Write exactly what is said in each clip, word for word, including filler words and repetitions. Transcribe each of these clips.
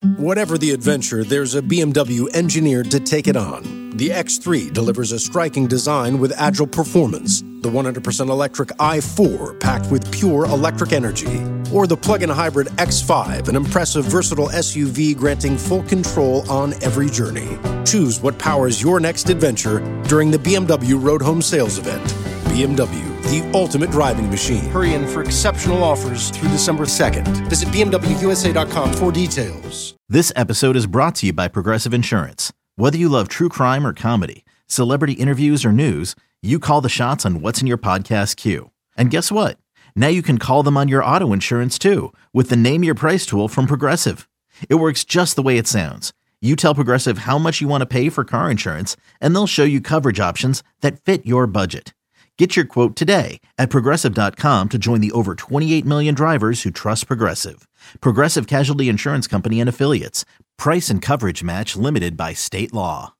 Whatever the adventure, there's a B M W engineered to take it on. The X three delivers a striking design with agile performance. The one hundred percent electric i four packed with pure electric energy. Or the plug-in hybrid X five, an impressive versatile S U V granting full control on every journey. Choose what powers your next adventure during the B M W Road Home Sales Event. B M W, the ultimate driving machine. Hurry in for exceptional offers through December second. Visit B M W U S A dot com for details. This episode is brought to you by Progressive Insurance. Whether you love true crime or comedy, celebrity interviews or news, you call the shots on what's in your podcast queue. And guess what? Now you can call them on your auto insurance too with the Name Your Price tool from Progressive. It works just the way it sounds. You tell Progressive how much you want to pay for car insurance, and they'll show you coverage options that fit your budget. Get your quote today at Progressive dot com to join the over twenty-eight million drivers who trust Progressive. Progressive Casualty Insurance Company and Affiliates. Price and coverage match limited by state law.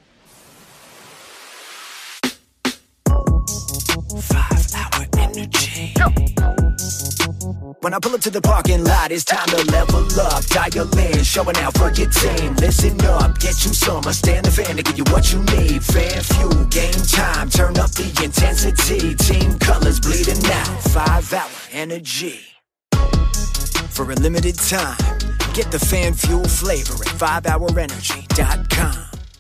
Five hour energy. When I pull up to the parking lot, it's time to level up. Dial in, showing out for your team. Listen up, get you some. I stand the fan to give you what you need. Fan fuel, game time. Turn up the intensity. Team colors bleeding out. Five hour energy. For a limited time, get the fan fuel flavor at five hour energy dot com.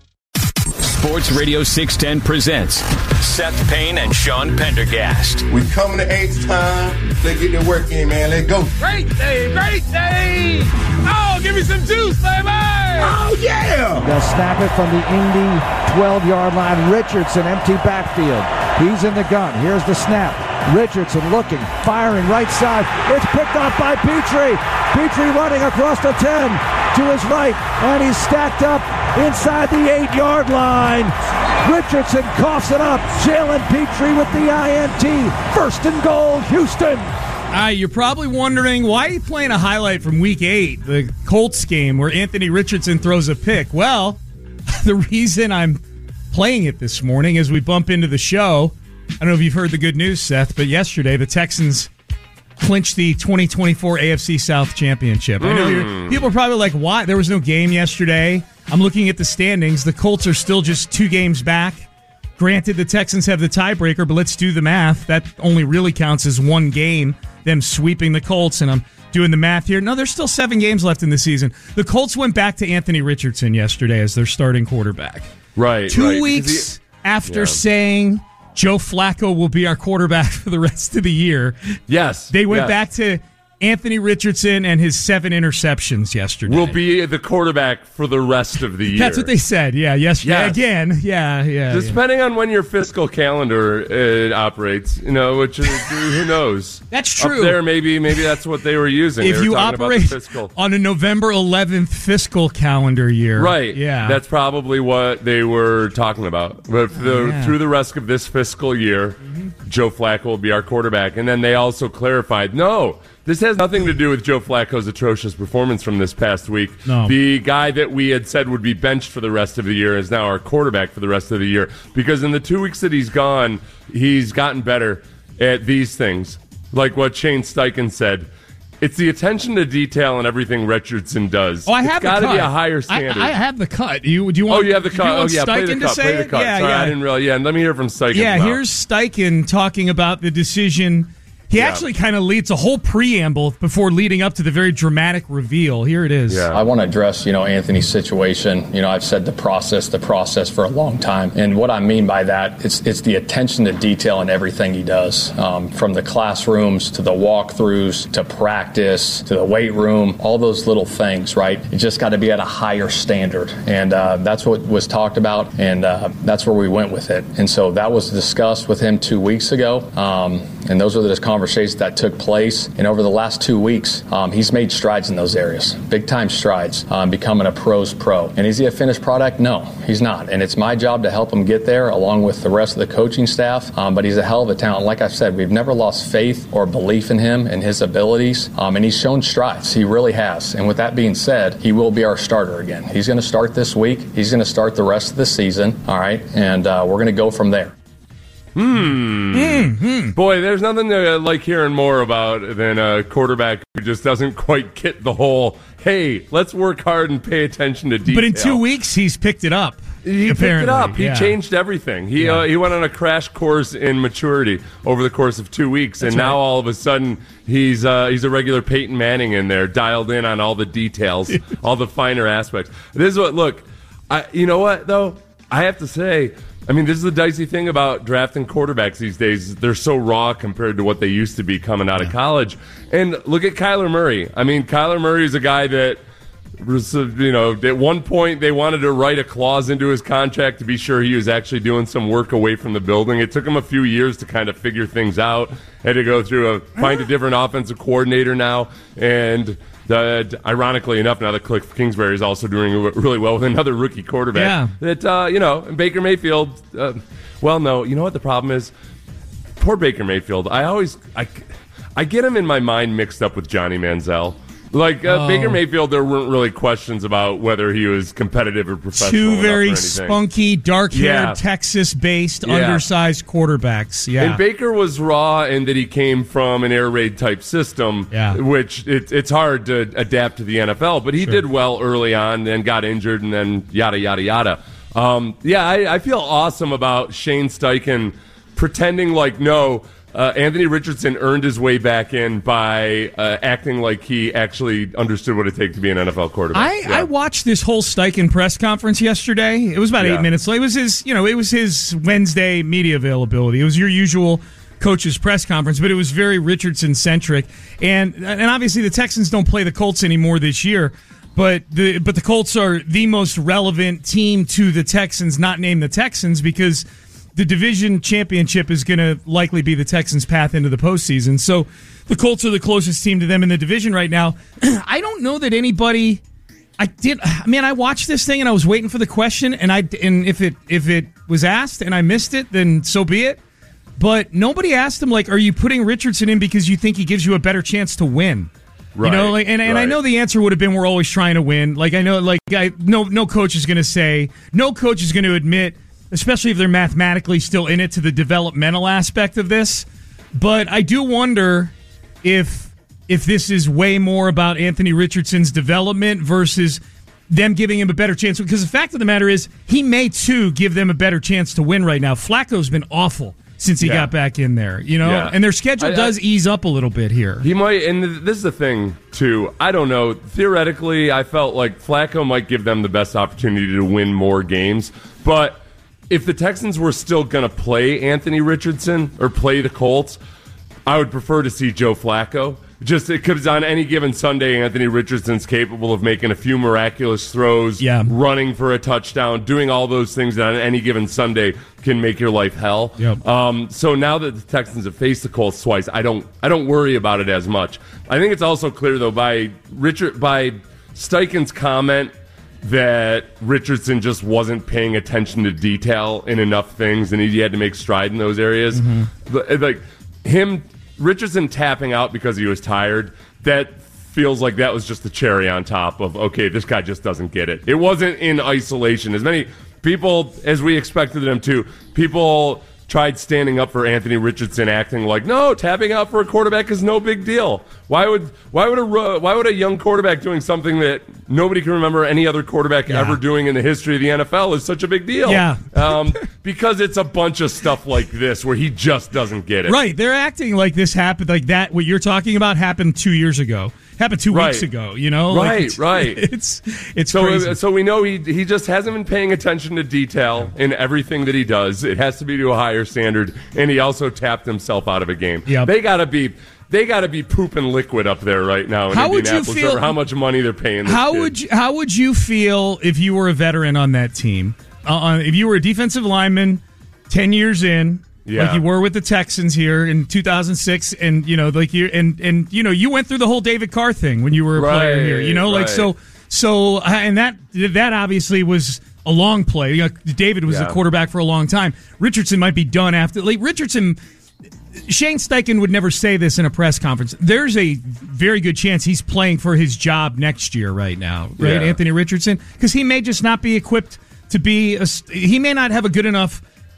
Sports Radio six ten presents Seth Payne and Sean Pendergast. We coming to H time. Let's get the work in, man. Let's go. Great day, great day. Oh, give me some juice, baby. Oh, yeah. They'll snap it from the Indy twelve-yard line. Richardson, empty backfield. He's in the gun. Here's the snap. Richardson looking, firing right side. It's picked off by Petrie. Petrie running across the ten to his right, and he's stacked up inside the eight-yard line. Richardson coughs it up. Jalen Petrie with the I N T. First and goal, Houston. Uh, you're probably wondering, why are you playing a highlight from week eight, the Colts game, where Anthony Richardson throws a pick? Well, the reason I'm playing it this morning as we bump into the show, I don't know if you've heard the good news, Seth, but yesterday the Texans clinched the twenty twenty-four A F C South Championship. Mm. I know you're, people are probably like, why? There was no game yesterday. I'm looking at the standings. The Colts are still just two games back. Granted, the Texans have the tiebreaker, but let's do the math. That only really counts as one game, them sweeping the Colts, and I'm doing the math here. No, there's still seven games left in the season. The Colts went back to Anthony Richardson yesterday as their starting quarterback. Right. Two right. weeks he, after yeah. saying Joe Flacco will be our quarterback for the rest of the year. Yes. They went yes. back to Anthony Richardson and his seven interceptions yesterday. Will be the quarterback for the rest of the year. That's what they said. Yeah, yesterday. Yes. Again. Yeah, yeah. Just yeah. depending on when your fiscal calendar uh, operates, you know, which is, who knows? That's true. Up there, maybe, maybe that's what they were using. If they were you operate fiscal. on a November eleventh fiscal calendar year. Right. Yeah. That's probably what they were talking about. But for the, yeah. through the rest of this fiscal year, mm-hmm. Joe Flacco will be our quarterback. And then they also clarified, no, this has nothing to do with Joe Flacco's atrocious performance from this past week. No. The guy that we had said would be benched for the rest of the year is now our quarterback for the rest of the year. Because in the two weeks that he's gone, he's gotten better at these things. Like what Shane Steichen said. It's the attention to detail and everything Richardson does. Oh, I have it's got the to cut. be a higher standard. I, I have the cut. You, do you want? Oh, you have the cut. Do you want oh, yeah. Play Steichen the cut. to say Play the it? cut. Yeah, Sorry, yeah. I didn't realize. Yeah, let me hear from Steichen. Yeah, now. here's Steichen talking about the decision. He yeah. actually kind of leads a whole preamble before leading up to the very dramatic reveal. Here it is. Yeah. I want to address, you know, Anthony's situation. You know, I've said the process, the process for a long time. And what I mean by that, it's it's the attention to detail in everything he does, um, from the classrooms to the walkthroughs to practice to the weight room, all those little things, right? It just got to be at a higher standard. And uh, that's what was talked about, and uh, that's where we went with it. And so that was discussed with him two weeks ago. Um, and those are the conversations that took place. And over the last two weeks, um, he's made strides in those areas, big time strides, um, becoming a pro's pro. And is he a finished product? No, he's not. And it's my job to help him get there along with the rest of the coaching staff. Um, but he's a hell of a talent. Like I said, we've never lost faith or belief in him and his abilities. Um, and he's shown strides. He really has. And with that being said, he will be our starter again. He's going to start this week. He's going to start the rest of the season. All right. And uh, we're going to go from there. Hmm. Mm-hmm. Boy, there's nothing to like hearing more about than a quarterback who just doesn't quite get the whole, hey, let's work hard and pay attention to detail. But in two weeks, he's picked it up. He apparently. picked it up. He yeah. changed everything. He Yeah. uh, he went on a crash course in maturity over the course of two weeks, That's and now right. all of a sudden he's uh, he's a regular Peyton Manning in there, dialed in on all the details, all the finer aspects. This is what look. I, you know what though? I have to say. I mean, this is the dicey thing about drafting quarterbacks these days. They're so raw compared to what they used to be coming out of college. And look at Kyler Murray. I mean, Kyler Murray is a guy that, you know, at one point they wanted to write a clause into his contract to be sure he was actually doing some work away from the building. It took him a few years to kind of figure things out. Had to go through a find a different offensive coordinator now, and the, ironically enough, now that Cliff Kingsbury is also doing really well with another rookie quarterback. Yeah. That uh, you know, and Baker Mayfield. Uh, well, no, you know what the problem is? Poor Baker Mayfield. I always I, I get him in my mind mixed up with Johnny Manziel. Like uh, Oh. Baker Mayfield, there weren't really questions about whether he was competitive or professional. Two enough or very anything. spunky, dark-haired, Yeah. Texas-based, Yeah. undersized quarterbacks. Yeah. And Baker was raw in that he came from an air raid type system, Yeah. which it, it's hard to adapt to the N F L. But he Sure. did well early on, and got injured, and then yada yada yada. Um, yeah, I, I feel awesome about Shane Steichen pretending like no. Uh, Anthony Richardson earned his way back in by uh, acting like he actually understood what it takes to be an N F L quarterback. I, Yeah. I watched this whole Steichen press conference yesterday. It was about Yeah. eight minutes. It was his, you know, it was his Wednesday media availability. It was your usual coach's press conference, but it was very Richardson centric. And and obviously the Texans don't play the Colts anymore this year. But the but the Colts are the most relevant team to the Texans, not named the Texans, because the division championship is going to likely be the Texans' path into the postseason. So the Colts are the closest team to them in the division right now. I don't know that anybody. I did. Man, I watched this thing and I was waiting for the question, and I and if it if it was asked and I missed it, then so be it. But nobody asked him, like, are you putting Richardson in because you think he gives you a better chance to win? Right, You know, like, and, and I right. know the answer would have been we're always trying to win. Like I know, like I no no coach is going to say, no coach is going to admit, especially if they're mathematically still in it, to the developmental aspect of this. But I do wonder if if this is way more about Anthony Richardson's development versus them giving him a better chance. Because the fact of the matter is, he may too give them a better chance to win right now. Flacco's been awful since he Yeah. got back in there, you know, Yeah. and their schedule I- I- does ease up a little bit here. He might, and th- this is the thing, too. I don't know. Theoretically, I felt like Flacco might give them the best opportunity to win more games. But if the Texans were still going to play Anthony Richardson or play the Colts, I would prefer to see Joe Flacco. Just because on any given Sunday, Anthony Richardson's capable of making a few miraculous throws, Yeah. running for a touchdown, doing all those things that on any given Sunday can make your life hell. Yep. Um, so now that the Texans have faced the Colts twice, I don't I don't worry about it as much. I think it's also clear though by Richard by Steichen's comment that Richardson just wasn't paying attention to detail in enough things, and he had to make stride in those areas. But, like him, Richardson tapping out because he was tired. That feels like that was just the cherry on top of, okay, this guy just doesn't get it. It wasn't in isolation. As many people as we expected them to, people tried standing up for Anthony Richardson, acting like, no, tapping out for a quarterback is no big deal. Why would why would a ro- why would a young quarterback doing something that nobody can remember any other quarterback Yeah. ever doing in the history of the N F L is such a big deal? Yeah. um, because it's a bunch of stuff like this where he just doesn't get it. Right, they're acting like this happened, like that. What you're talking about happened two years ago, happened two Right. weeks ago. You know, like Right, it's, right. It's it's So, crazy. so we know he he just hasn't been paying attention to detail in everything that he does. It has to be to a higher standard, and he also tapped himself out of a game. Yep. They gotta be they gotta be pooping liquid up there right now in How would you Indianapolis feel- over how much money they're paying. This How kid. would you, how would you feel if you were a veteran on that team? Uh, if you were a defensive lineman, ten years in, Yeah. like you were with the Texans here in two thousand six, and you know, like you and and you know, you went through the whole David Carr thing when you were a player here. You know, like Right, so so, uh, and that that obviously was a long play. You know, David was Yeah. the quarterback for a long time. Richardson might be done after. Like Richardson. Shane Steichen would never say this in a press conference. There's a very good chance he's playing for his job next year right now, right, Yeah. Anthony Richardson? Because he may just not be equipped to be, a, he may not have a good enough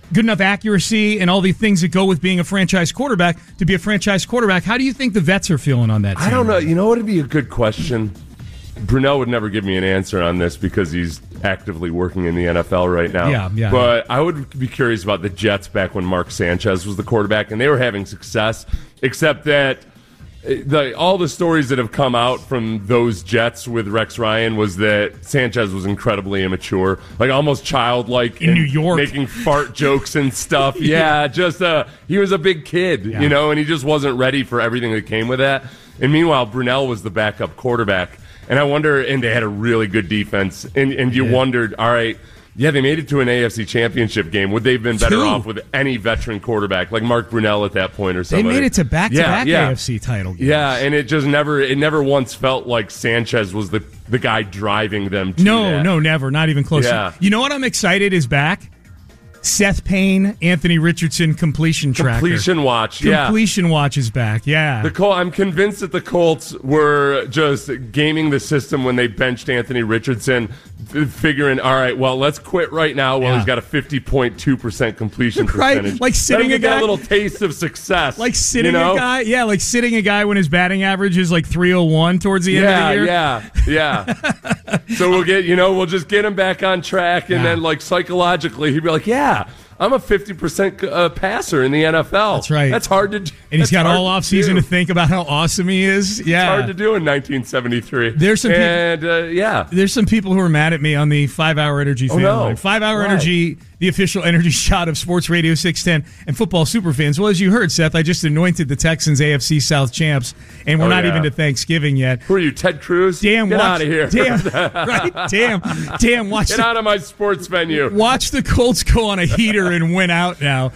good enough accuracy and all the things that go with being a franchise quarterback to be a franchise quarterback. How do you think the vets are feeling on that team? I don't know. You know what would be a good question? Brunell would never give me an answer on this because he's actively working in the N F L right now. Yeah, yeah. But I would be curious about the Jets back when Mark Sanchez was the quarterback, and they were having success, except that the, all the stories that have come out from those Jets with Rex Ryan was that Sanchez was incredibly immature, like almost childlike in New York, making fart jokes and stuff. Yeah, just uh, he was a big kid, yeah. you know, and he just wasn't ready for everything that came with that. And meanwhile, Brunell was the backup quarterback. And I wonder, and they had a really good defense, and, and you yeah. wondered, all right, yeah, they made it to an A F C championship game. Would they have been better Two. off with any veteran quarterback, like Mark Brunell at that point or something? They made it to back-to-back yeah, yeah. A F C title games. Yeah, and it just never, it never once felt like Sanchez was the, the guy driving them to No, that. no, never, not even close. Yeah. You know what I'm excited is back? Seth Payne, Anthony Richardson completion tracker. Completion watch, yeah. Completion watch is back, yeah. The Col- I'm convinced that the Colts were just gaming the system when they benched Anthony Richardson, figuring, all right, well, let's quit right now while yeah. he's got a fifty point two percent completion right? percentage. Like sitting a guy. a little taste of success. Like sitting you know? a guy, yeah, like sitting a guy when his batting average is like three oh one towards the yeah, end of the year. Yeah, yeah, yeah. So we'll get, you know, we'll just get him back on track, and yeah. then, like, psychologically, he'd be like, yeah, I'm a fifty percent uh, passer in the N F L. That's right. That's hard to do. And he's got all to, offseason to think about how awesome he is. Yeah. It's hard to do in nineteen seventy-three. There's some and, people, uh, yeah. There's some people who are mad at me on the five-hour Energy fan oh, no. line. five-hour Why? Energy, the official energy shot of Sports Radio six ten and football superfans. Well, as you heard, Seth, I just anointed the Texans A F C South champs, and we're oh, not yeah. even to Thanksgiving yet. Who are you, Ted Cruz? Damn, Get watch, out of here. Damn, right? Damn, damn. Watch Get the, out of my sports venue. Watch the Colts go on a heater and win out now.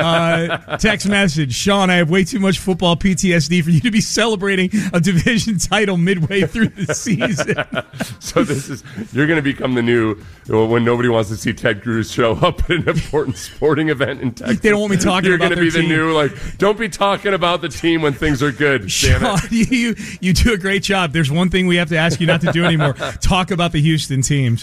Uh, text message, Sean, I have way too much football P T S D for you to be celebrating a division title midway through the season. So this is, you're going to become the new, when nobody wants to see Ted Cruz show up at an important sporting event in Texas. They don't want me talking you're about gonna their be the team. new, like, don't be talking about the team when things are good. Sean, damn it. you, you do a great job. There's one thing we have to ask you not to do anymore. Talk about the Houston teams.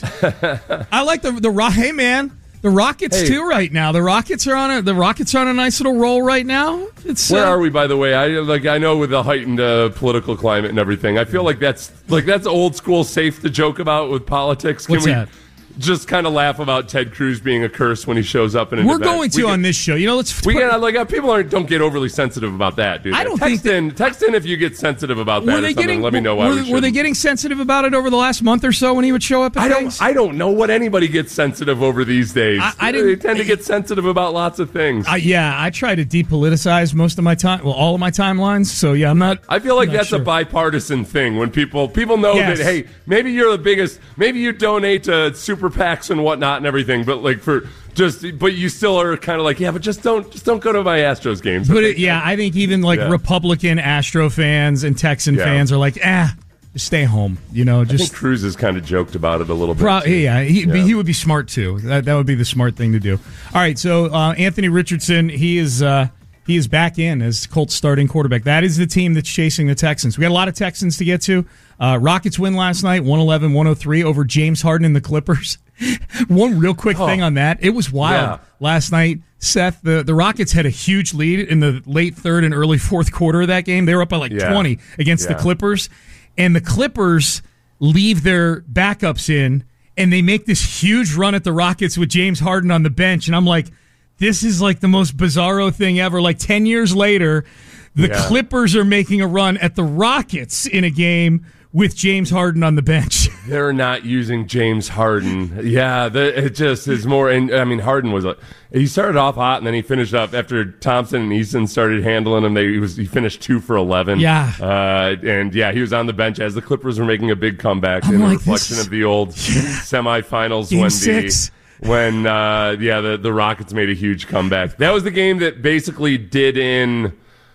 I like the, the hey, man. The Rockets hey. too right now. The Rockets are on a the Rockets are on a nice little roll right now. It's where uh, are we, by the way? I like I know with the heightened uh, political climate and everything. I feel like that's like that's old school, safe to joke about with politics. Can What's we that? Just kind of laugh about Ted Cruz being a curse when he shows up in an We're event. going to we on get, this show. You know, let's. We get like uh, people aren't don't get overly sensitive about that, dude. I don't text think in, text in if you get sensitive about that. Were or they something. getting? Let me know why. Were, we were they getting sensitive about it over the last month or so when he would show up? At I things? don't. I don't know what anybody gets sensitive over these days. I, I they didn't, tend to get sensitive about lots of things. Uh, yeah, I try to depoliticize most of my time. Well, all of my timelines. So yeah, I'm not. I feel like I'm that's sure. a bipartisan thing when people people know yes. that hey, maybe you're the biggest, maybe you donate to super PACs and whatnot and everything, but like for just, but you still are kind of like yeah, but just don't just don't go to my Astros games. But it, yeah, I think even like yeah. Republican Astro fans and Texan yeah. fans are like, eh, just stay home. You know, just I think Cruz has kind of joked about it a little bit. Pro- yeah, he, yeah. he would be smart too. That that would be the smart thing to do. All right, so uh, Anthony Richardson, he is. Uh, He is back in as Colts starting quarterback. That is the team that's chasing the Texans. We got a lot of Texans to get to. Uh, Rockets win last night, one eleven one oh three over James Harden and the Clippers. One real quick oh. thing on that. It was wild yeah. last night. Seth, the, the Rockets had a huge lead in the late third and early fourth quarter of that game. They were up by like yeah. twenty against yeah. the Clippers. And the Clippers leave their backups in, and they make this huge run at the Rockets with James Harden on the bench. And I'm like, this is like the most bizarro thing ever. Like ten years later, the yeah. Clippers are making a run at the Rockets in a game with James Harden on the bench. They're not using James Harden. Yeah, the, it just is more. And I mean, Harden was a, he started off hot and then he finished up after Thompson and Eason started handling him. They he was he finished two for eleven. Yeah, uh, and yeah, he was on the bench as the Clippers were making a big comeback I'm in like, a reflection this, of the old yeah. semifinals Game when six. the. When, uh, yeah, the, the Rockets made a huge comeback. That was the game that basically did in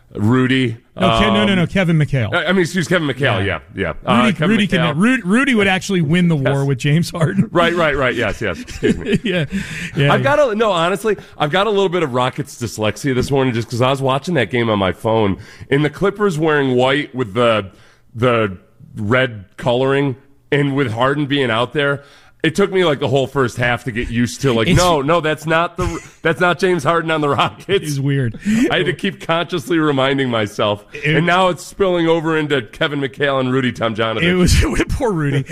Rudy. No, um, Ke- no, no, no, Kevin McHale. I mean, excuse Kevin McHale, yeah, yeah. yeah. Rudy, uh, Kevin Rudy, McHale. can, Rudy, Rudy would actually win the war yes. with James Harden. Right, right, right. Yes, yes. Excuse me. yeah, yeah. I've got a, no, honestly, I've got a little bit of Rockets dyslexia this morning just because I was watching that game on my phone. And the Clippers wearing white with the the red coloring and with Harden being out there, It took me like the whole first half to get used to like, It's- no, no, that's not the that's not James Harden on the Rockets. It's weird. I had to keep consciously reminding myself, it, and now it's spilling over into Kevin McHale and Rudy Tomjanovich. It was poor Rudy.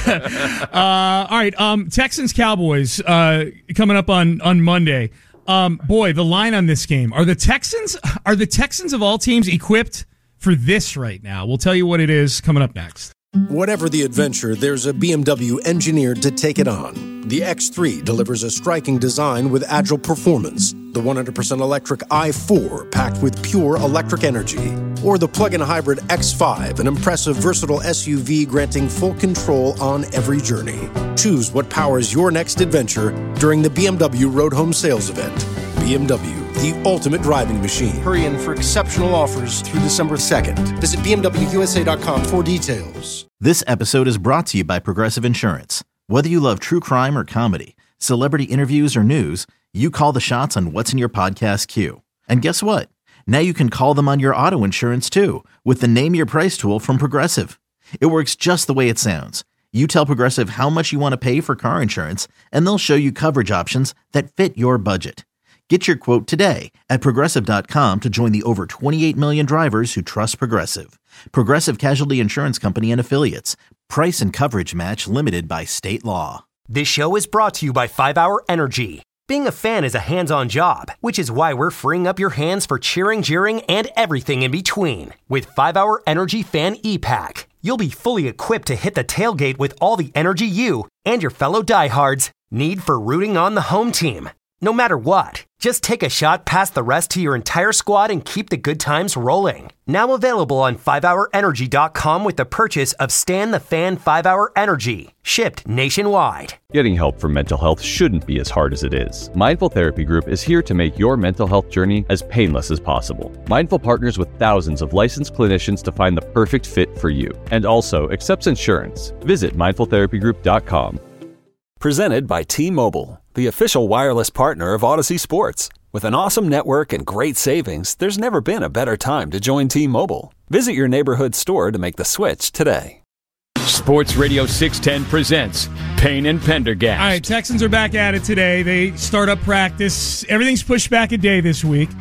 uh, all right, um, Texans Cowboys uh, coming up on on Monday. Um, boy, the line on this game, are the Texans are the Texans of all teams equipped for this right now? We'll tell you what it is coming up next. Whatever the adventure, there's a B M W engineered to take it on. The X three delivers a striking design with agile performance. The one hundred percent electric i four packed with pure electric energy. Or the plug-in hybrid X five, an impressive versatile S U V granting full control on every journey. Choose what powers your next adventure during the B M W Road Home Sales Event. B M W, the ultimate driving machine. Hurry in for exceptional offers through December second. Visit B M W U S A dot com for details. This episode is brought to you by Progressive Insurance. Whether you love true crime or comedy, celebrity interviews or news, you call the shots on what's in your podcast queue. And guess what? Now you can call them on your auto insurance too with the Name Your Price tool from Progressive. It works just the way it sounds. You tell Progressive how much you want to pay for car insurance, and they'll show you coverage options that fit your budget. Get your quote today at Progressive dot com to join the over twenty-eight million drivers who trust Progressive. Progressive Casualty Insurance Company and Affiliates. Price and coverage match limited by state law. This show is brought to you by five hour Energy. Being a fan is a hands-on job, which is why we're freeing up your hands for cheering, jeering, and everything in between. With five hour Energy Fan E-Pack, you'll be fully equipped to hit the tailgate with all the energy you and your fellow diehards need for rooting on the home team. No matter what, just take a shot past the rest to your entire squad and keep the good times rolling. Now available on five hour energy dot com with the purchase of Stan the Fan five hour Energy, shipped nationwide. Getting help for mental health shouldn't be as hard as it is. Mindful Therapy Group is here to make your mental health journey as painless as possible. Mindful partners with thousands of licensed clinicians to find the perfect fit for you, and also accepts insurance. Visit mindful therapy group dot com. Presented by T-Mobile, the official wireless partner of Odyssey Sports. With an awesome network and great savings, there's never been a better time to join T-Mobile. Visit your neighborhood store to make the switch today. Sports Radio six ten presents Payne and Pendergast. All right, Texans are back at it today. They start up practice. Everything's pushed back a day this week.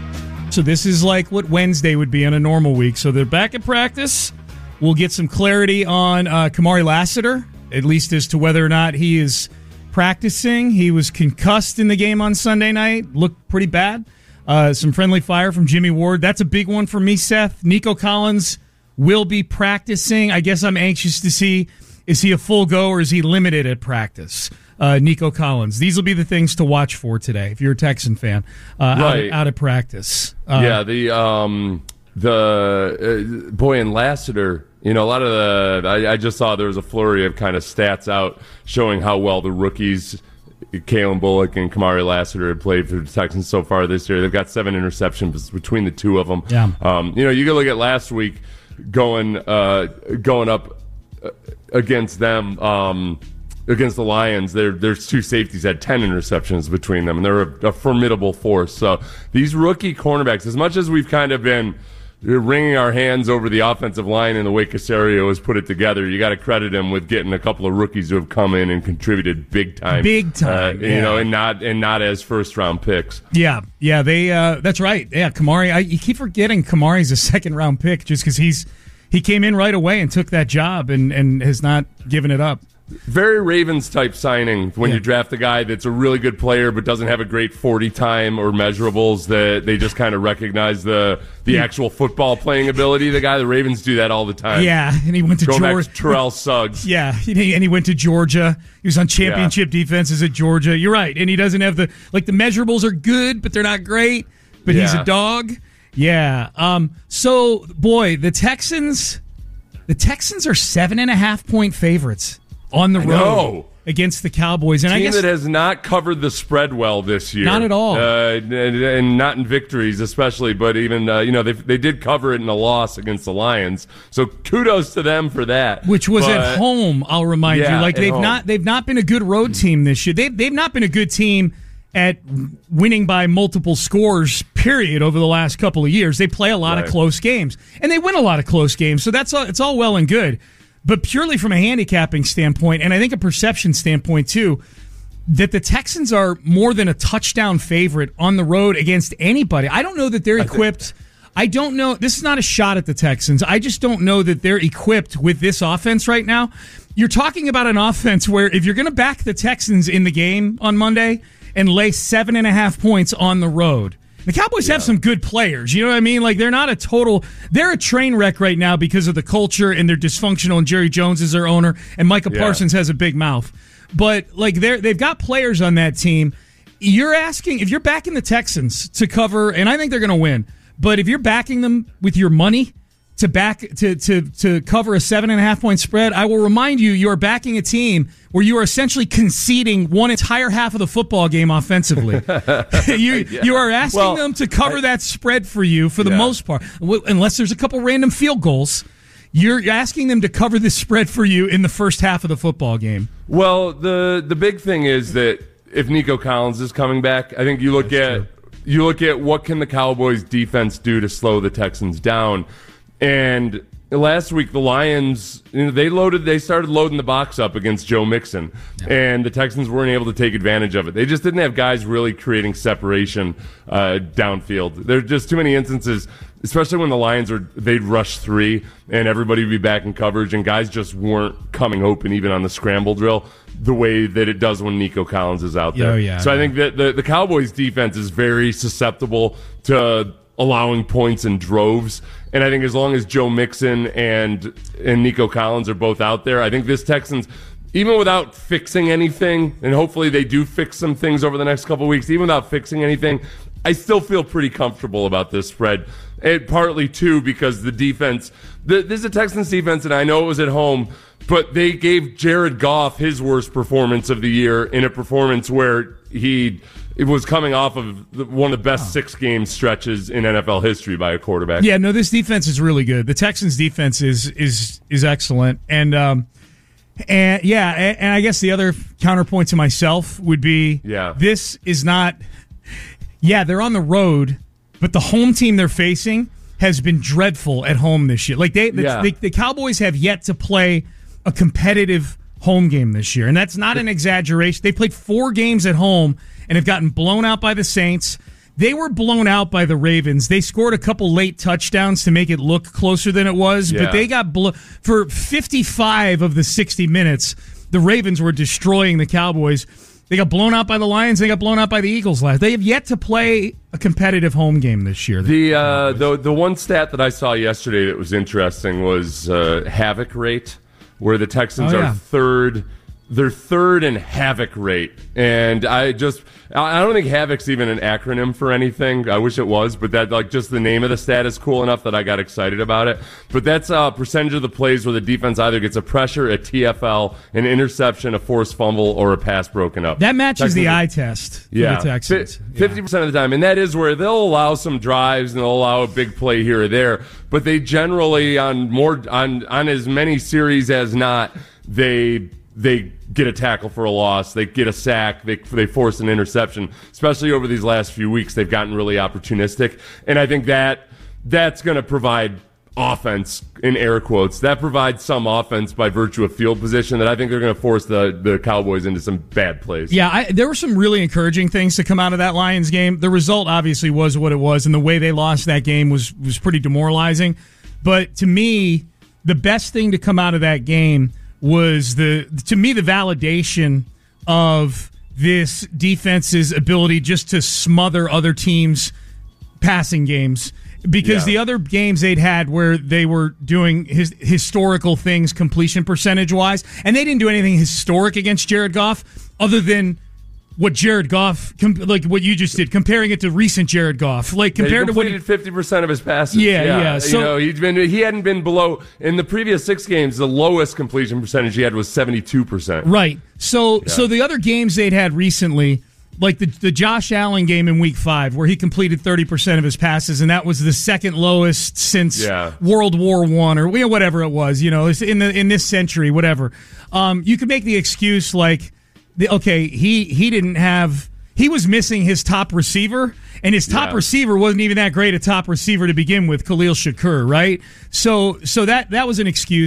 So this is like what Wednesday would be on a normal week. So they're back at practice. We'll get some clarity on uh, Kamari Lassiter, at least as to whether or not he is practicing. He was concussed in the game on Sunday night. Looked pretty bad. Uh, some friendly fire from Jimmy Ward. That's a big one for me, Seth. Nico Collins will be practicing. I guess I'm anxious to see, is he a full go or is he limited at practice? Uh, Nico Collins. These will be the things to watch for today if you're a Texan fan uh, right. out, out of practice. Uh, yeah, the um, the uh, boy in Lassiter. You know, a lot of the, I, I just saw there was a flurry of kind of stats out showing how well the rookies, Kalen Bullock and Kamari Lassiter, have played for the Texans so far this year. They've got seven interceptions between the two of them. Yeah. Um, you know, you can look at last week going uh, going up against them, um, against the Lions. Their There's two safeties had ten interceptions between them, and they're a, a formidable force. So these rookie cornerbacks, as much as we've kind of been wringing our hands over the offensive line and the way Caserio has put it together, you got to credit him with getting a couple of rookies who have come in and contributed big time, big time, uh, yeah. you know, and not and not as first round picks. Yeah, yeah, they. Uh, that's right. Yeah, Kamari. I, you keep forgetting Kamari's a second round pick just because he's he came in right away and took that job and and has not given it up. Very Ravens type signing when yeah. you draft a guy that's a really good player but doesn't have a great forty time or measurables, that they just kind of recognize the the yeah. actual football playing ability of the guy. The Ravens do that all the time. Yeah, and he went to Going Georgia. Back to Terrell Suggs. Yeah, and he went to Georgia. He was on championship yeah. defenses at Georgia. You're right, and he doesn't have the like the measurables are good, but they're not great. But yeah. he's a dog. Yeah. Um. So boy, the Texans, the Texans are seven and a half point favorites on the road against the Cowboys. And Team I guess that has not covered the spread well this year. Not at all. Uh, and, and not in victories especially, but even, uh, you know, they they did cover it in a loss against the Lions. So kudos to them for that. Which was but, at home, I'll remind yeah, you. Like they've home. not they've not been a good road team this year. They've, they've not been a good team at winning by multiple scores, period, over the last couple of years. They play a lot right. of close games. And they win a lot of close games. So that's all, it's all well and good. but purely from a handicapping standpoint, and I think a perception standpoint too, that the Texans are more than a touchdown favorite on the road against anybody. I don't know that they're equipped. I don't know. This is not a shot at the Texans. I just don't know that they're equipped with this offense right now. You're talking about an offense where if you're going to back the Texans in the game on Monday and lay seven and a half points on the road, the Cowboys yeah. have some good players. You know what I mean? Like, they're not a total... They're a train wreck right now because of the culture, and they're dysfunctional, and Jerry Jones is their owner, and Micah yeah. Parsons has a big mouth. But, like, they're, they've got players on that team. You're asking... If you're backing the Texans to cover... And I think they're going to win. But if you're backing them with your money to back to to to cover a seven and a half point spread, I will remind you, you are backing a team where you are essentially conceding one entire half of the football game offensively. you yeah. you are asking well, them to cover I, that spread for you for the yeah. most part, unless there's a couple random field goals. You're asking them to cover this spread for you in the first half of the football game. Well, the the big thing is that if Nico Collins is coming back, I think you look That's at. True. You look at what can the Cowboys defense do to slow the Texans down. And last week the Lions, you know, they loaded they started loading the box up against Joe Mixon. Yeah. And the Texans weren't able to take advantage of it. They just didn't have guys really creating separation uh, downfield. There are just too many instances, especially when the Lions are they'd rush three and everybody would be back in coverage and guys just weren't coming open even on the scramble drill the way that it does when Nico Collins is out there. Oh, yeah, so yeah. I think that the, the Cowboys defense is very susceptible to allowing points in droves. And I think as long as Joe Mixon and and Nico Collins are both out there, I think this Texans, even without fixing anything, and hopefully they do fix some things over the next couple of weeks, even without fixing anything, I still feel pretty comfortable about this spread. And partly, too, because the defense, the, this is a Texans defense, and I know it was at home, but they gave Jared Goff his worst performance of the year in a performance where he it was coming off of the, one of the best six-game stretches in N F L history by a quarterback. Yeah, no, this defense is really good. The Texans' defense is is is excellent, and um, and yeah, and, and I guess the other counterpoint to myself would be, yeah. this is not. Yeah, they're on the road, but the home team they're facing has been dreadful at home this year. Like they, the, yeah. the, the Cowboys have yet to play a competitive home game this year, and that's not an exaggeration. They played four games at home and have gotten blown out by the Saints. They were blown out by the Ravens. They scored a couple late touchdowns to make it look closer than it was, yeah. but they got blo- for fifty-five of the sixty minutes, the Ravens were destroying the Cowboys. They got blown out by the Lions. They got blown out by the Eagles last. They have yet to play a competitive home game this year. The uh, the the one stat that I saw yesterday that was interesting was uh, havoc rate, where the Texans oh, yeah. are third. They're third in havoc rate, and I just I don't think havoc's even an acronym for anything. I wish it was, but that like just the name of the stat is cool enough that I got excited about it. But that's a percentage of the plays where the defense either gets a pressure, a T F L, an interception, a forced fumble, or a pass broken up. That matches Texans, the eye test for yeah, the Texans. Fifty percent of the time, and that is where they'll allow some drives and they'll allow a big play here or there. But they generally on more on on as many series as not, they. They get a tackle for a loss. They get a sack. They they force an interception. Especially over these last few weeks, they've gotten really opportunistic, and I think that that's going to provide offense in air quotes. That provides some offense by virtue of field position that I think they're going to force the the Cowboys into some bad plays. Yeah, I, there were some really encouraging things to come out of that Lions game. The result obviously was what it was, and the way they lost that game was was pretty demoralizing. But to me, the best thing to come out of that game was the to me the validation of this defense's ability just to smother other teams' passing games, because yeah. the other games they'd had where they were doing his historical things completion percentage wise, and they didn't do anything historic against Jared Goff other than what Jared Goff, like what you just did, comparing it to recent Jared Goff, like compared yeah, he to what he completed fifty percent of his passes. Yeah, yeah. yeah. So, you know, he'd been he hadn't been below in the previous six games. The lowest completion percentage he had was seventy-two percent. Right. So, yeah. so the other games they'd had recently, like the the Josh Allen game in Week Five, where he completed thirty percent of his passes, and that was the second lowest since yeah. World War One or you know, whatever it was. You know, in the in this century, whatever. Um, you could make the excuse like. The, okay, he, he didn't have he was missing his top receiver, and his top yeah. receiver wasn't even that great a top receiver to begin with, Khalil Shakur, right? So so that that was an excuse.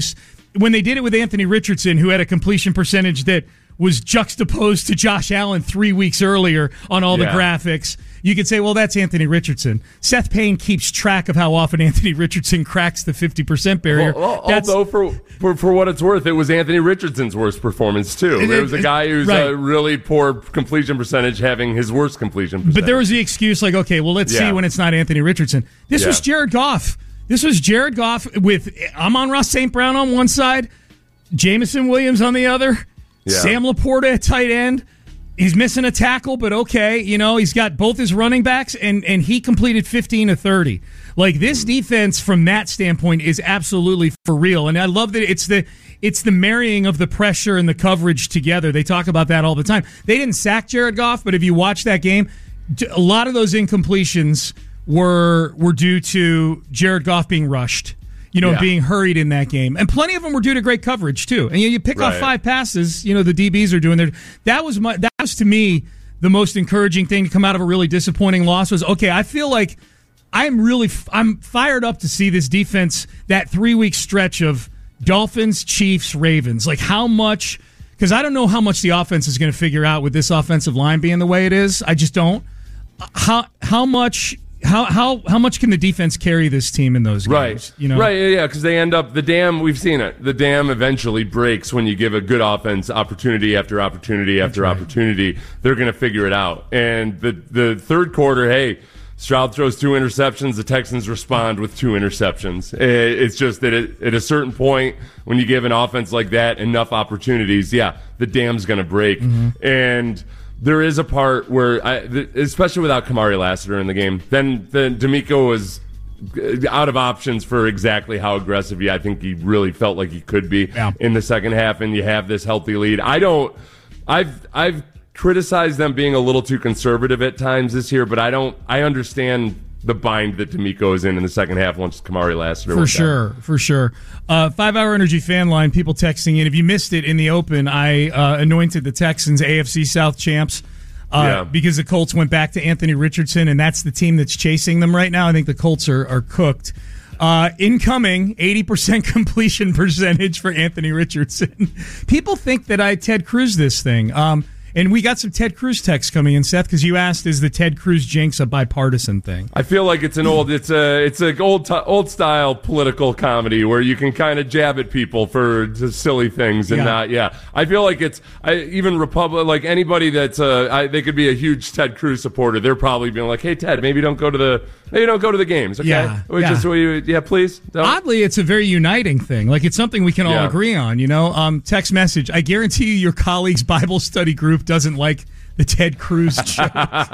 when they did it with Anthony Richardson, who had a completion percentage that was juxtaposed to Josh Allen three weeks earlier on all Yeah. the graphics, you could say, well, that's Anthony Richardson. Seth Payne keeps track of how often Anthony Richardson cracks the fifty percent barrier. Well, That's- although, for, for for what it's worth, it was Anthony Richardson's worst performance, too. It- It, was a it- guy who's right. a really poor completion percentage having his worst completion percentage. But there was the excuse like, okay, well, let's Yeah. see when it's not Anthony Richardson. This Yeah. was Jared Goff. This was Jared Goff with Amon-Ra Saint Brown on one side, Jameson Williams on the other, Yeah. Sam Laporta at tight end. He's missing a tackle, but okay. You know, he's got both his running backs, and, and he completed fifteen of thirty. Like, this defense from that standpoint is absolutely for real. And I love that it's the it's the marrying of the pressure and the coverage together. They talk about that all the time. They didn't sack Jared Goff, but if you watch that game, a lot of those incompletions were were due to Jared Goff being rushed. You know, Yeah. being hurried in that game. And plenty of them were due to great coverage, too. And you, you pick off Right. five passes, you know, the D Bs are doing their... That was, my, that was, to me, the most encouraging thing to come out of a really disappointing loss was, okay, I feel like I'm really... I'm fired up to see this defense, that three-week stretch of Dolphins, Chiefs, Ravens. Like, how much... Because I don't know how much the offense is going to figure out with this offensive line being the way it is. I just don't. How how much... How how how much can the defense carry this team in those games? Right, You know, right, yeah, yeah, because they end up the dam. We've seen it. The dam eventually breaks when you give a good offense opportunity after opportunity after right. opportunity. They're going to figure it out. And the the third quarter, hey, Stroud throws two interceptions. The Texans respond with two interceptions. It- It's just that it, at a certain point, when you give an offense like that enough opportunities, yeah, the dam's going to break. Mm-hmm. And there is a part where, I, th- especially without Kamari Lassiter in the game, then then D'Amico was out of options for exactly how aggressive he, I think he really felt like he could be Yeah. in the second half, and you have this healthy lead. I don't. I've I've criticized them being a little too conservative at times this year, but I don't. I understand the bind that D'Amico is in in the second half once Kamari Lassiter For went sure, down. for sure. Uh, Five Hour Energy fan line, people texting in. If you missed it in the open, I uh, anointed the Texans A F C South champs uh, Yeah. because the Colts went back to Anthony Richardson, and that's the team that's chasing them right now. I think the Colts are, are cooked. Uh, incoming, eighty percent completion percentage for Anthony Richardson. People think that I Ted Cruz this thing. Um, and we got some Ted Cruz texts coming in, Seth, because you asked, is the Ted Cruz jinx a bipartisan thing? I feel like it's an old, it's a, it's a old, t- old style political comedy where you can kind of jab at people for just silly things and Yeah. not, yeah. I feel like it's, I, even Republic, like anybody that's, uh, I, they could be a huge Ted Cruz supporter. They're probably being like, hey Ted, maybe don't go to the, maybe don't go to the games, okay? Yeah, We yeah. Just, we, yeah, please. Don't. Oddly, it's a very uniting thing. Like, it's something we can all Yeah. agree on, you know? Um, text message. I guarantee you your colleague's Bible study group doesn't like the Ted Cruz show.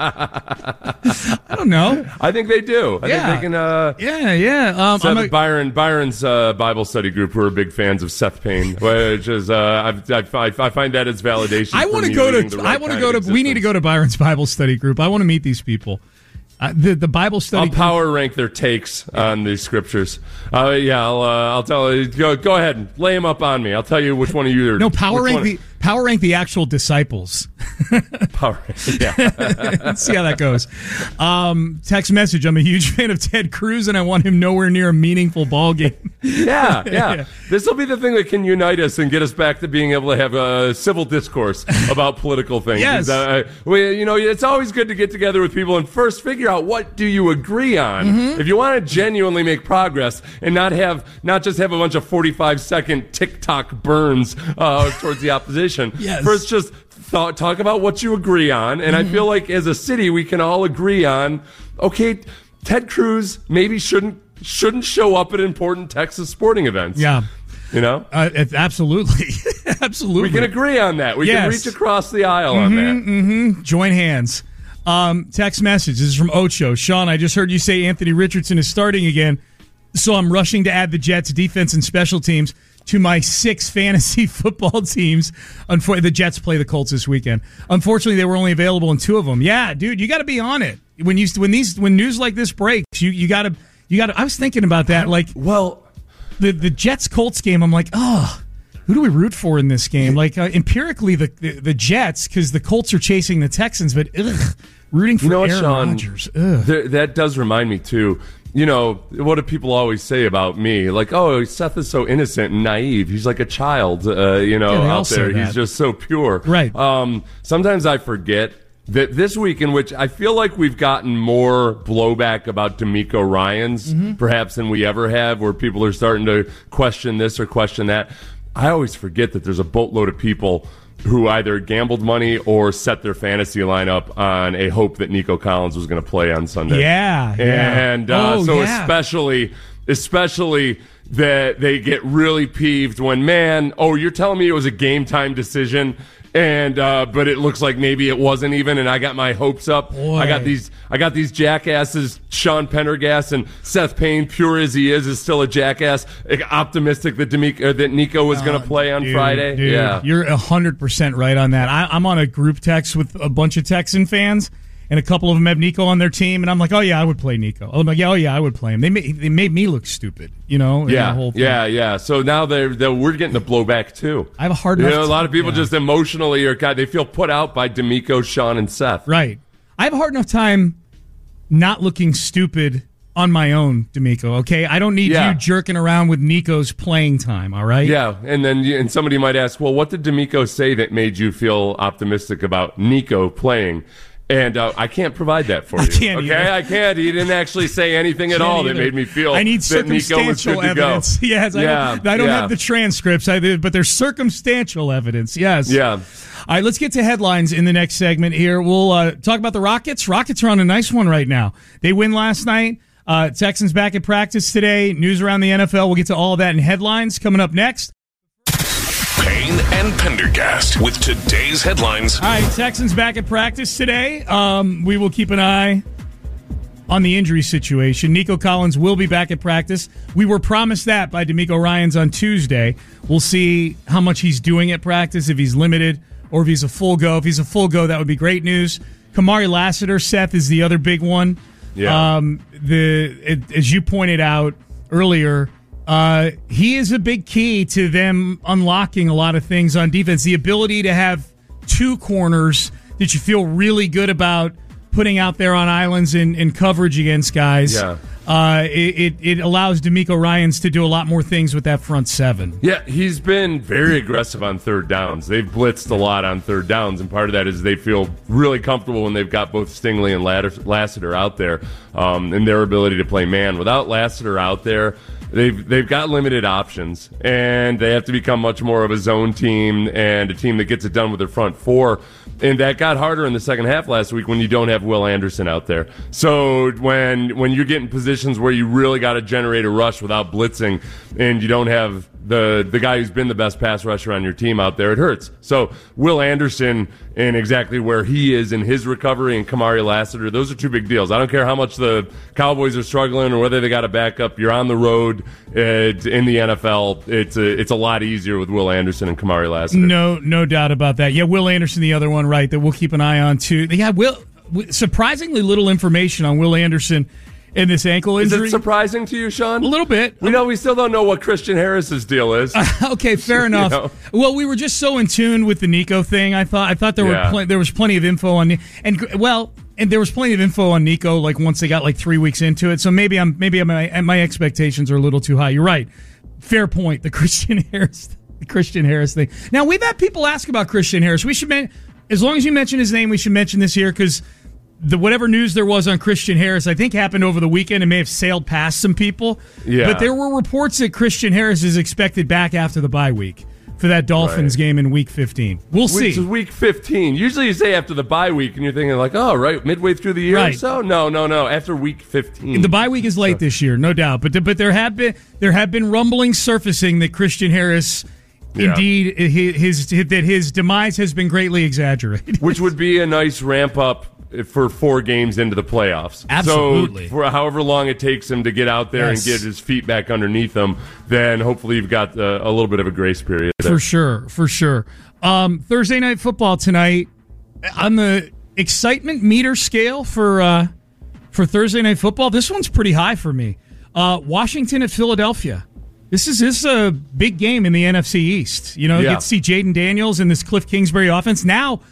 I don't know. I think they do. I Yeah. think they can, uh, Yeah, yeah. Um, So I'm the a- Byron Byron's uh, Bible study group, who are big fans of Seth Payne, which is uh, I've, I've, I I find that as validation. I for want to me go leading to. the I right want to kind go of to. We need to existence. go to Byron's Bible study group. I want to meet these people. Uh, the the Bible study. I'll group- power rank their takes on the scriptures. Uh, yeah, I'll uh, I'll tell you. Go, go ahead and lay them up on me. I'll tell you which one of you are. No, power which rank one- the power rank the actual disciples. power. Yeah. Let's see how that goes. Um, text message. I'm a huge fan of Ted Cruz, and I want him nowhere near a meaningful ball game. Yeah, yeah. This will be the thing that can unite us and get us back to being able to have a civil discourse about political things. Yes. Uh, we, you know, it's always good to get together with people and first figure out what do you agree on. Mm-hmm. If you want to genuinely make progress and not have not just have a bunch of forty-five second TikTok burns uh, towards the opposition. Yes. First, just th- talk about what you agree on. And Mm-hmm. I feel like as a city, we can all agree on, okay, Ted Cruz maybe shouldn't shouldn't show up at important Texas sporting events. Yeah. You know? Uh, it- absolutely, absolutely. We can agree on that. We can Yes. reach across the aisle on that. Mm-hmm. Join hands. Um, text message. This is from Ocho. Sean, I just heard you say Anthony Richardson is starting again, so I'm rushing to add the Jets defense and special teams to my six fantasy football teams. Unfor- the Jets play the Colts this weekend. Unfortunately, they were only available in two of them. Yeah, dude, you got to be on it when you when these when news like this breaks. You you got to you got to. I was thinking about that. Like, well, the the Jets Colts game. I'm like, oh. Who do we root for in this game? Like, uh, empirically, the, the, the Jets, because the Colts are chasing the Texans, but ugh, rooting for You know what, Aaron Sean? Rodgers. Ugh. Th- that does remind me, too. you know, what do people always say about me? Like, oh, Seth is so innocent and naive. He's like a child, uh, you know, Yeah, they all out say there. that. He's just so pure. Right. Um, sometimes I forget that this week, in which I feel like we've gotten more blowback about D'Amico Ryans, Mm-hmm. perhaps than we ever have, where people are starting to question this or question that. I always forget that there's a boatload of people who either gambled money or set their fantasy lineup on a hope that Nico Collins was going to play on Sunday. Yeah, yeah. And uh, Oh, so yeah. especially, especially that they get really peeved when, man, oh, you're telling me it was a game time decision, and uh, but it looks like maybe it wasn't even, and I got my hopes up. Boy. I got these, I got these jackasses, Sean Pendergast and Seth Payne, pure as he is, is still a jackass, optimistic that D'Amico, or that Nico was going to play on Dude, Friday. dude, yeah, you're one hundred percent right on that. I, I'm on a group text with a bunch of Texan fans, and a couple of them have Nico on their team, and I'm like, oh, yeah, I would play Nico. I'm like, yeah, oh, yeah, I would play him. They made, they made me look stupid, you know? in the Yeah, whole thing. yeah, yeah. So now they're, they're we're getting the blowback too. I have a hard You enough know, a lot of people yeah. just emotionally or God, they feel put out by D'Amico, Sean, and Seth. Right. I have a hard enough time not looking stupid on my own, D'Amico, okay? I don't need Yeah. you jerking around with Nico's playing time, all right? Yeah, and then you- and somebody might ask, well, what did D'Amico say that made you feel optimistic about Nico playing? And uh, I can't provide that for you. I can't Okay, either. I can't. He didn't actually say anything at Can't all that either. made me feel I need that Nico was circumstantial good to go. evidence. Yes, I yeah, don't, I don't yeah. have the transcripts, I, but there's circumstantial evidence. Yes. Yeah. All right, let's get to headlines in the next segment here. We'll uh, talk about the Rockets. Rockets are on a nice one right now. They win last night. Uh, Texans back at practice today. News around the N F L. We'll get to all of that in headlines coming up next. Payne and Pendergast with today's headlines. All right, Texans back at practice today. Um, we will keep an eye on the injury situation. Nico Collins will be back at practice. We were promised that by D'Amico Ryans on Tuesday. We'll see how much he's doing at practice, if he's limited or if he's a full go. If he's a full go, that would be great news. Kamari Lassiter, Seth, is the other big one. Yeah. Um, the it, as you pointed out earlier, uh, he is a big key to them unlocking a lot of things on defense. The ability to have two corners that you feel really good about putting out there on islands in, in coverage against guys. Yeah. Uh, it, it, it allows D'Amico Ryans to do a lot more things with that front seven. Yeah, he's been very aggressive on third downs. They've blitzed a lot on third downs, and part of that is they feel really comfortable when they've got both Stingley and Lassiter out there, um, and their ability to play man. Without Lassiter out there, they've they've got limited options, and they have to become much more of a zone team and a team that gets it done with their front four. And that got harder in the second half last week when you don't have Will Anderson out there. So when when you get in positions where you really got to generate a rush without blitzing, and you don't have the the guy who's been the best pass rusher on your team out there, it hurts. So Will Anderson and exactly where he is in his recovery, and Kamari Lassiter, those are two big deals. I don't care how much the Cowboys are struggling or whether they got a backup. You're on the road uh, in the N F L. It's a, it's a lot easier with Will Anderson and Kamari Lassiter. No, no doubt about that. Yeah, Will Anderson, the other one, right, that we'll keep an eye on too. Yeah, Will. Surprisingly little information on Will Anderson in this ankle injury. Is it surprising to you, Sean? A little bit. We know we still don't know what Christian Harris's deal is. Okay, fair enough. You know? Well, we were just so in tune with the Nico thing. I thought I thought there Yeah. were pl- there was plenty of info on and well, and there was plenty of info on Nico like once they got like three weeks into it. So maybe I'm maybe I'm, my my expectations are a little too high. You're right. Fair point. The Christian Harris the Christian Harris thing. Now we've had people ask about Christian Harris. We should men- as long as you mention his name, we should mention this here because the whatever news there was on Christian Harris, I think happened over the weekend and may have sailed past some people. Yeah. But there were reports that Christian Harris is expected back after the bye week for that Dolphins Right. game in Week fifteen. We'll see. Which is week fifteen. Usually you say after the bye week, and you're thinking like, oh, right, midway through the year Right. or so. No, no, no. After week fifteen. The bye week is late this year, no doubt. But but there have been there have been rumblings surfacing that Christian Harris, Yeah. indeed, his, his that his demise has been greatly exaggerated. Which would be a nice ramp up for four games into the playoffs. Absolutely. So for however long it takes him to get out there Yes. and get his feet back underneath him, then hopefully you've got uh, a little bit of a grace period there. For sure, for sure. Um, Thursday night football tonight on the excitement meter scale for uh, for Thursday night football. This one's pretty high for me. Uh, Washington at Philadelphia. This is this is a big game in the N F C East. You know, you Yeah. get to see Jaden Daniels and this Cliff Kingsbury offense. Now,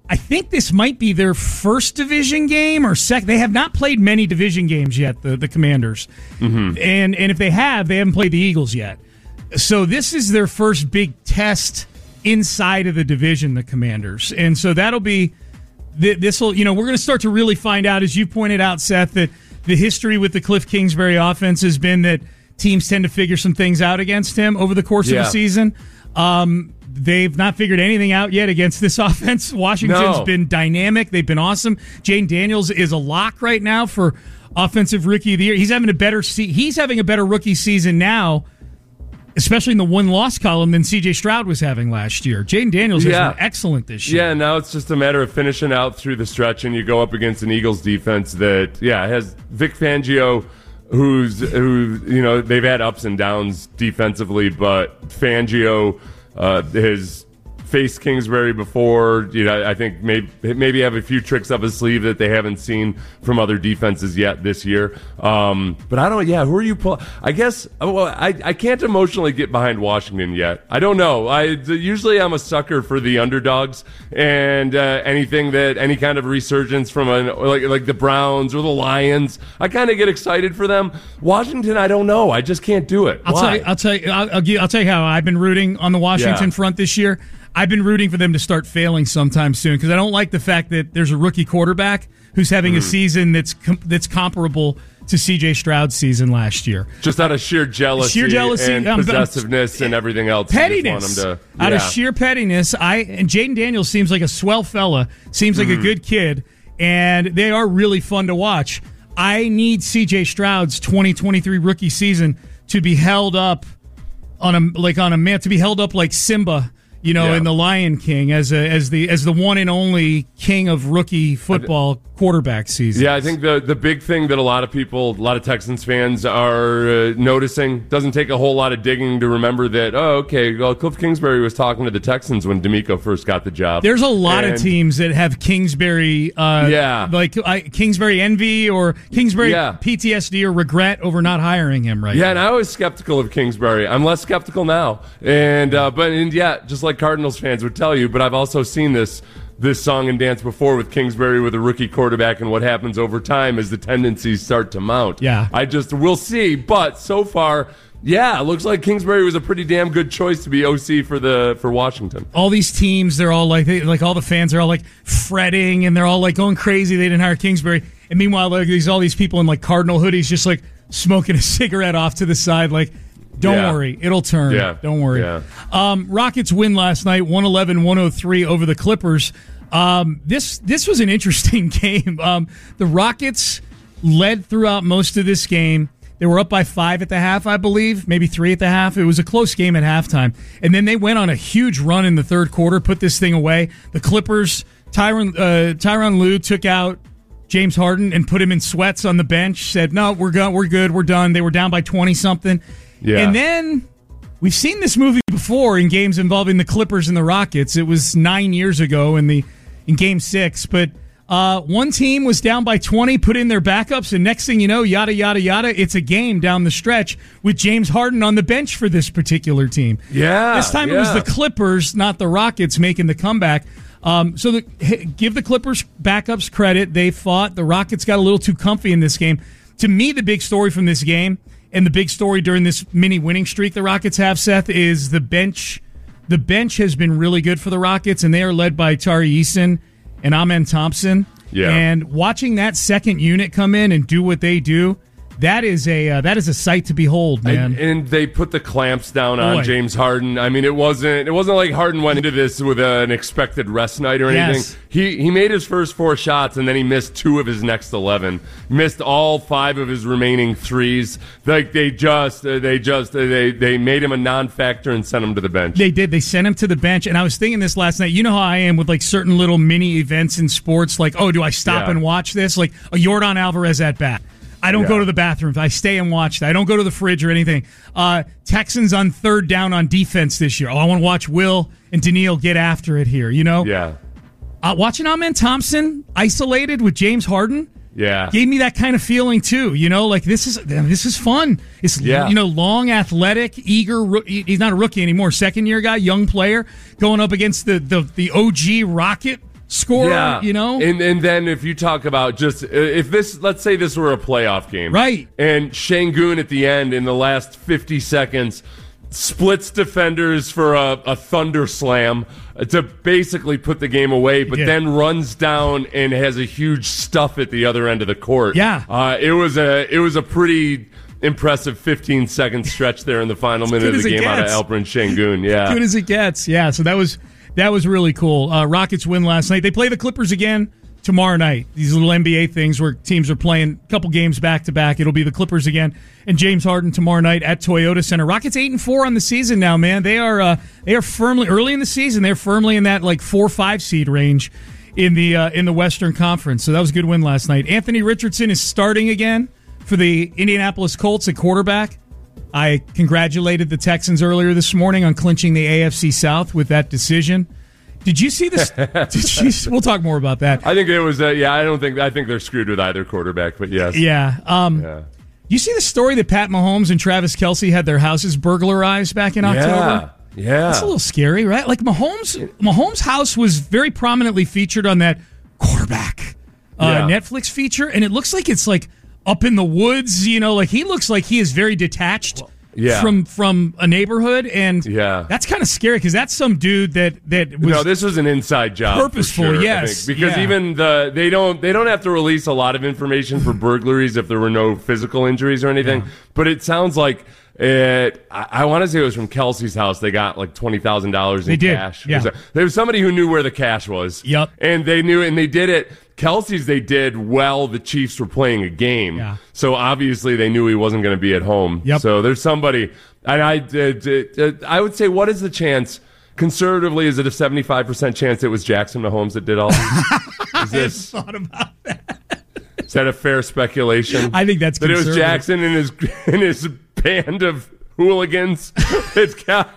I think this might be their first division game or second. They have not played many division games yet, the, the Commanders. Mm-hmm. And and if they have, they haven't played the Eagles yet. So this is their first big test inside of the division, the Commanders. And so that'll be, this will, you know, we're going to start to really find out, as you pointed out, Seth, that the history with the Cliff Kingsbury offense has been that teams tend to figure some things out against him over the course yeah. of the season. Um, they've not figured anything out yet against this offense. Washington's no. been dynamic. They've been awesome. Jaden Daniels is a lock right now for offensive rookie of the year. He's having a better se- he's having a better rookie season now, especially in the one-loss column, than C J Stroud was having last year. Jaden Daniels has yeah. been excellent this year. Yeah, now it's just a matter of finishing out through the stretch, and you go up against an Eagles defense that, yeah, has Vic Fangio, who's who you know they've had ups and downs defensively, but Fangio uh, has faced Kingsbury before. You know, I think maybe maybe have a few tricks up his sleeve that they haven't seen from other defenses yet this year. Um, but I don't. Yeah, who are you? Pull- I guess. Well, I I can't emotionally get behind Washington yet. I don't know. I usually I'm a sucker for the underdogs and uh, anything that any kind of resurgence from a like like the Browns or the Lions. I kind of get excited for them. Washington, I don't know. I just can't do it. I'll Why? tell you. I'll tell you. I'll, I'll, give, I'll tell you how I've been rooting on the Washington Yeah. front this year. I've been rooting for them to start failing sometime soon because I don't like the fact that there's a rookie quarterback who's having Mm. a season that's com- that's comparable to C J Stroud's season last year. Just out of sheer jealousy, Sheer jealousy, and um, possessiveness and everything else. Pettiness. You just want him to, Out yeah. of sheer pettiness, I and Jaden Daniels seems like a swell fella, seems like Mhm. a good kid, and they are really fun to watch. I need C J Stroud's twenty twenty-three rookie season to be held up on a like on a man to be held up like Simba, you know, Yeah. in The Lion King as a as the as the one and only king of rookie football quarterback season. Yeah, I think the the big thing that a lot of people, a lot of Texans fans are uh, noticing, doesn't take a whole lot of digging to remember that, oh, okay, well, Cliff Kingsbury was talking to the Texans when D'Amico first got the job. There's a lot And- of teams that have Kingsbury, uh, Yeah. like I, Kingsbury envy or Kingsbury Yeah. P T S D or regret over not hiring him right Yeah, now. and I was skeptical of Kingsbury. I'm less skeptical now. And uh, but and yeah, just like Cardinals fans would tell you, but I've also seen this this song and dance before with Kingsbury with a rookie quarterback and what happens over time as the tendencies start to mount. Yeah. I just we'll see, but so far, yeah, it looks like Kingsbury was a pretty damn good choice to be O C for the for Washington. All these teams, they're all like, they, like all the fans are all like fretting and they're all like going crazy. They didn't hire Kingsbury, and meanwhile, like these all these people in like Cardinal hoodies just like smoking a cigarette off to the side, like. Don't Yeah. worry, it'll turn. Yeah. Don't worry. Yeah. Um, Rockets win last night, one eleven one oh three over the Clippers. Um, this this was an interesting game. Um, the Rockets led throughout most of this game. They were up by five at the half, I believe, maybe three at the half. It was a close game at halftime. And then they went on a huge run in the third quarter, put this thing away. The Clippers, Tyron, uh, Tyronn Lue took out James Harden and put him in sweats on the bench, said, no, we're good, we're good, we're done. They were down by twenty-something. Yeah. And then we've seen this movie before in games involving the Clippers and the Rockets. It was nine years ago in the in Game Six, but uh, one team was down by twenty, put in their backups, and next thing you know, yada yada yada, it's a game down the stretch with James Harden on the bench for this particular team. Yeah. This time it was yeah. the Clippers, not the Rockets, making the comeback. Um, so the, hey, give the Clippers backups credit. They fought. The Rockets got a little too comfy in this game. To me, the big story from this game and the big story during this mini winning streak the Rockets have, Seth, is the bench. The bench has been really good for the Rockets, and they are led by Tari Eason and Amen Thompson. Yeah. And watching that second unit come in and do what they do, that is a uh, that is a sight to behold, man. And, and they put the clamps down on Boy. James Harden. I mean, it wasn't it wasn't like Harden went into this with an expected rest night or anything. Yes. He he made his first four shots and then he missed two of his next eleven. Missed all five of his remaining threes. Like they just uh, they just uh, they they made him a non-factor and sent him to the bench. They did. They sent him to the bench. And I was thinking this last night. You know how I am with like certain little mini events in sports. Like, oh, do I stop Yeah. and watch this? Like a Yordan Alvarez at bat. I don't Yeah. go to the bathroom. I stay and watch that. I don't go to the fridge or anything. Uh, Texans on third down on defense this year. Oh, I want to watch Will and Daniil get after it here. You know, Yeah. uh, watching Amen Thompson isolated with James Harden. Yeah. Gave me that kind of feeling too, you know, like this is this is fun. It's Yeah. you know, long, athletic, eager. roo- He's not a rookie anymore, second year guy, young player, going up against the the, the O G Rocket score, yeah. you know? And and then if you talk about just, if this, let's say this were a playoff game. Right. And Şengün at the end in the last fifty seconds splits defenders for a, a thunder slam to basically put the game away, but then runs down and has a huge stuff at the other end of the court. Yeah. Uh, it was a, it was a pretty impressive fifteen second stretch there in the final minute of the game out of Alperen Şengün. Yeah. Good as it gets. Yeah. So that was that was really cool. Uh, Rockets win last night. They play the Clippers again tomorrow night. These little N B A things where teams are playing a couple games back to back. It'll be the Clippers again and James Harden tomorrow night at Toyota Center. Rockets eight and four on the season now, man. They are uh, they are firmly early in the season. They're firmly in that like four five seed range in the uh, in the Western Conference. So that was a good win last night. Anthony Richardson is starting again for the Indianapolis Colts at quarterback. I congratulated the Texans earlier this morning on clinching the A F C South with that decision. Did you see this? Did you, we'll talk more about that. I think it was, uh, yeah, I don't think, I think they're screwed with either quarterback, but yes. Yeah. Um, yeah. You see the story that Pat Mahomes and Travis Kelce had their houses burglarized back in October? Yeah. Yeah. That's a little scary, right? Like Mahomes, Mahomes' house was very prominently featured on that quarterback uh, Yeah. Netflix feature, and it looks like it's like up in the woods, you know, like he looks like he is very detached yeah. from from a neighborhood, and yeah. that's kind of scary because that's some dude that that was no, this was an inside job, purposeful, for sure, yes, I think. Because yeah. even the they don't they don't have to release a lot of information for burglaries if there were no physical injuries or anything. Yeah. But it sounds like it. I, I want to say it was from Kelsey's house. They got like twenty thousand dollars in they did. cash. Yeah. There was, there was somebody who knew where the cash was. Yep, and they knew, and they did it. Kelsey's they did while the Chiefs were playing a game. Yeah. So obviously they knew he wasn't going to be at home. Yep. So there's somebody, and I, uh, uh, I would say, what is the chance? Conservatively, is it a seventy-five percent chance it was Jackson Mahomes that did all this? Is this, I hadn't thought about that. Is that a fair speculation? I think that's that it was Jackson and his and his band of hooligans. It's got.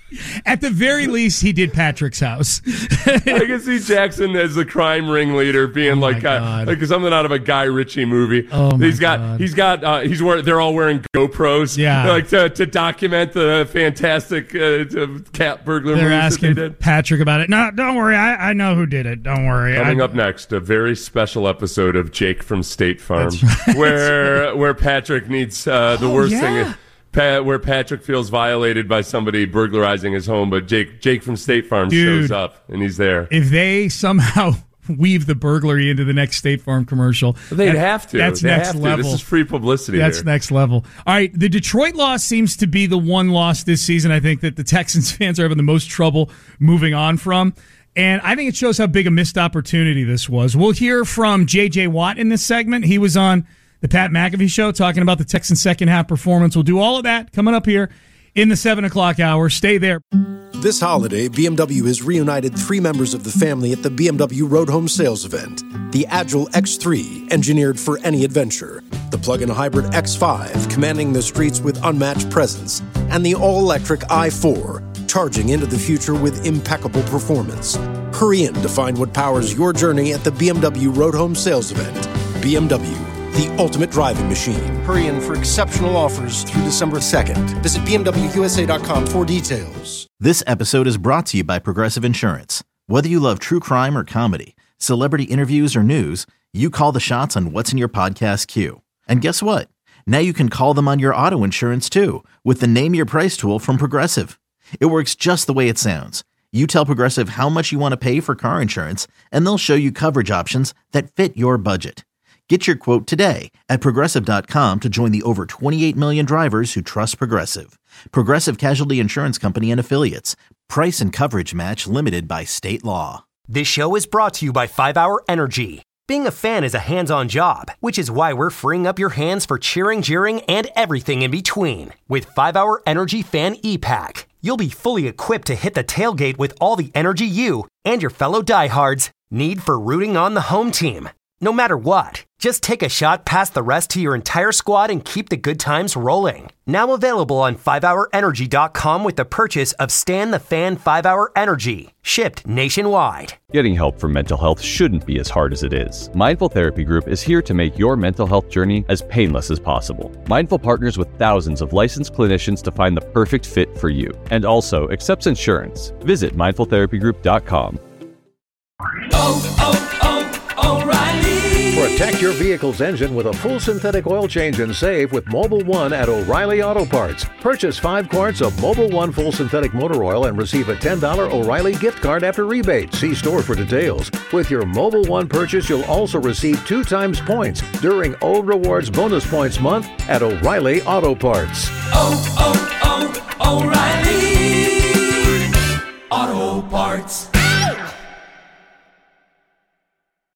At the very least, he did Patrick's house. I can see Jackson as the crime ringleader, being oh like uh, like something out of a Guy Ritchie movie. Oh my he's got God. he's got uh, he's wearing. They're all wearing GoPros. Yeah, like to, to document the fantastic uh, cat burglar. They're movies asking that they did. Patrick about it. No, don't worry. I, I know who did it. Don't worry. Coming I, up next, a very special episode of Jake from State Farm, right. where where Patrick needs uh, the oh, worst yeah. thing. Pat, where Patrick feels violated by somebody burglarizing his home, but Jake Jake from State Farm Dude, shows up and he's there. If they somehow weave the burglary into the next State Farm commercial, they'd that, have to. That's they next have to. level. This is free publicity. That's here. next level. All right, the Detroit loss seems to be the one loss this season. I think that the Texans fans are having the most trouble moving on from. And I think it shows how big a missed opportunity this was. We'll hear from J J Watt in this segment. He was on the Pat McAfee Show talking about the Texans' second half performance. We'll do all of that coming up here in the seven o'clock hour. Stay there. This holiday, B M W has reunited three members of the family at the B M W Road Home Sales Event. The Agile X three, engineered for any adventure. The plug-in hybrid X five, commanding the streets with unmatched presence. And the all-electric i four, charging into the future with impeccable performance. Hurry in to find what powers your journey at the B M W Road Home Sales Event. B M W, the ultimate driving machine. Hurry in for exceptional offers through December second. Visit B M W U S A dot com for details. This episode is brought to you by Progressive Insurance. Whether you love true crime or comedy, celebrity interviews or news, you call the shots on what's in your podcast queue. And guess what? Now you can call them on your auto insurance too with the Name Your Price tool from Progressive. It works just the way it sounds. You tell Progressive how much you want to pay for car insurance, and they'll show you coverage options that fit your budget. Get your quote today at Progressive dot com to join the over twenty-eight million drivers who trust Progressive. Progressive Casualty Insurance Company and Affiliates. Price and coverage match limited by state law. This show is brought to you by five hour Energy. Being a fan is a hands-on job, which is why we're freeing up your hands for cheering, jeering, and everything in between. With five hour Energy Fan E-Pack, you'll be fully equipped to hit the tailgate with all the energy you and your fellow diehards need for rooting on the home team. No matter what, just take a shot past the rest to your entire squad and keep the good times rolling. Now available on five hour energy dot com with the purchase of Stan the Fan five hour Energy, shipped nationwide. Getting help for mental health shouldn't be as hard as it is. Mindful Therapy Group is here to make your mental health journey as painless as possible. Mindful partners with thousands of licensed clinicians to find the perfect fit for you, and also accepts insurance. Visit mindful therapy group dot com. Oh, oh, oh, O'Reilly. Protect your vehicle's engine with a full synthetic oil change and save with Mobil one at O'Reilly Auto Parts. Purchase five quarts of Mobil one full synthetic motor oil and receive a ten dollars O'Reilly gift card after rebate. See store for details. With your Mobil one purchase, you'll also receive two times points during O Rewards Bonus Points Month at O'Reilly Auto Parts. Oh, oh, oh, O'Reilly Auto Parts.